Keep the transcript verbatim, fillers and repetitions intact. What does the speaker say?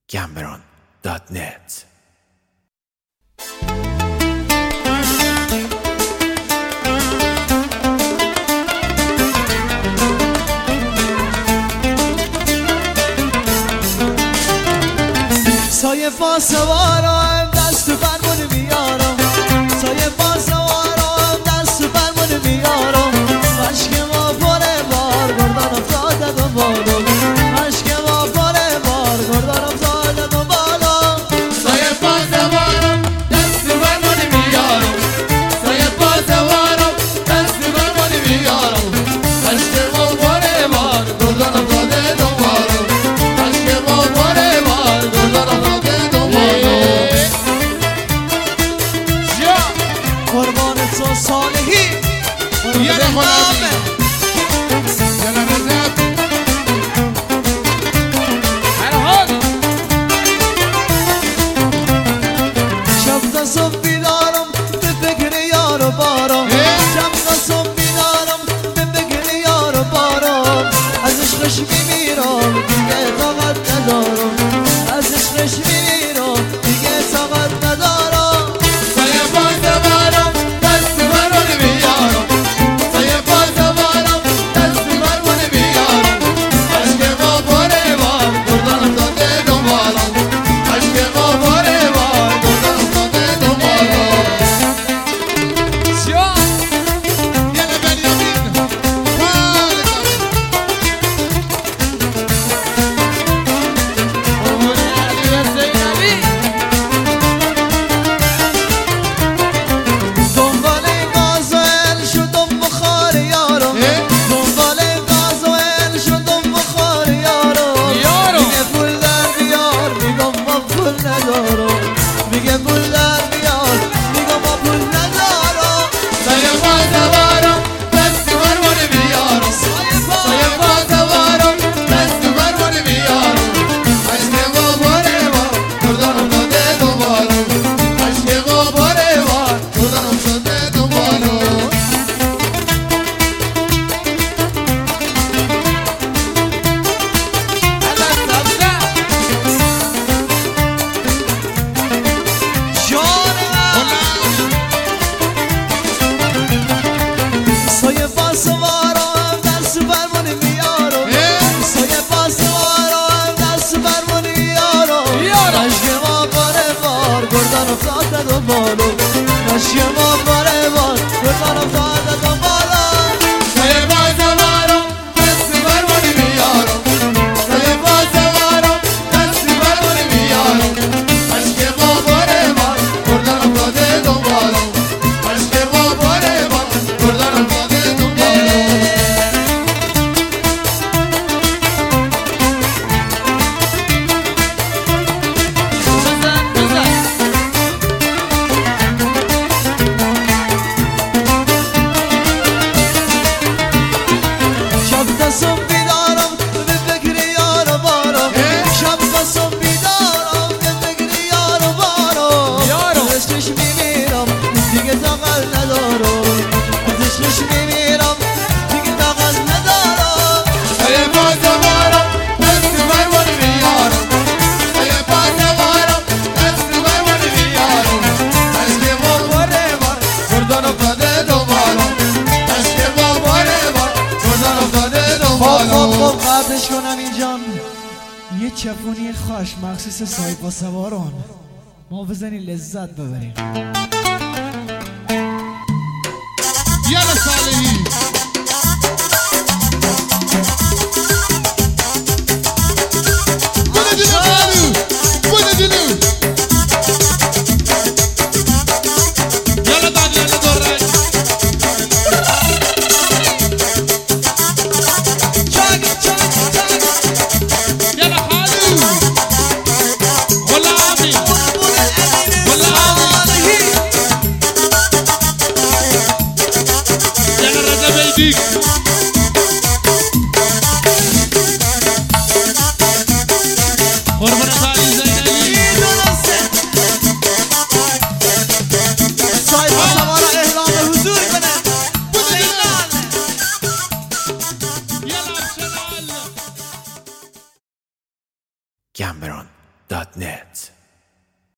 گمبران دات نت. سایه پاسوارم دست فرمون میارم، سایه پاسوارم دست فرمون میارم. عشق ما پره بار گردان افتاده دنبالم، عشق ما پره بار گردان افتاده دنبالم. سایه پاسوارم دست فرمون میارم، سایه پاسوارم دست فرمون میارم. عشق ما پره بار گردان افتاده دنبالم، عشق ما پره بار گردان افتاده دنبالم. قربان تو صالحی یه نخونم یه نخونم هر حال شب تا صبح بیدارم به فکر یار و بارم، شب تا صبح بیدارم به فکر یار و بارم. از عشقش میمیرم دیگه طاقت ندارم، از عشقش میمیرم دیگه طاقت ندارم. سایه پاسوارم دست فرمون میارم، سایه پاسوارم دست فرمون میارم. عشق ما پره بار گردان افتاده دنبالم، عشق ما پره بار گردان افتاده دنبالم. یه بنیامین دنبال غازل شدم بخار یارم، دنبال غازل شدم بخار یارم. یارم. میگه پول در بیار میگم ما پول ندارم، میگه پول در بیار میگم ما پول ندارم. سایه پاسوارم دست فرمون میارم، سایه پاسوارم دست فرمون میارم. عشق ما پره بار گردان افتاده دنبالم، عشق ما پره بار گردان افتاده دنبالم. سایه پاسوارم دست فرمون میارم، سایه پاسوارم دست فرمون میارم. عشق ما پره بار گردان افتاده دنبالم، عشق ما پره بار گردان افتاده دنبالم. سایه پاسوارم دست فرمون میارم، سایه پاسوارم دست فرمون میارم. عشق ما پره بار گردان افتاده دنبالم، عشق ما پره بار گردان افتاده دنبالم. شب تا صبح بیدارم به فکر یار و بارم، شب تا صبح بیدارم به فکر یار و بارم. از عشقش میمیرم دیگه طاقت ندارم، از عشقش میمیرم دیگه طاقت ندارم. سایه پاسوارم دست فرمون میارم، سایه پاسوارم دست فرمون میارم. عشق ما پره بار گردان افتاده دنبالم، عشق ما پره بار گردان افتاده خب خب دنبالم. خب قطعش کنم اینجان یه چپونی خوش مخصوص سایه پاسواران ما بزنی لذت ببریم. یالا صالحی بوده جلو خانو بوده جلو یالا داد یالا دورک چاک چاک چاک یالا خانو غلامی بلبل امین غلامی صالحی. یالا رجب dot net.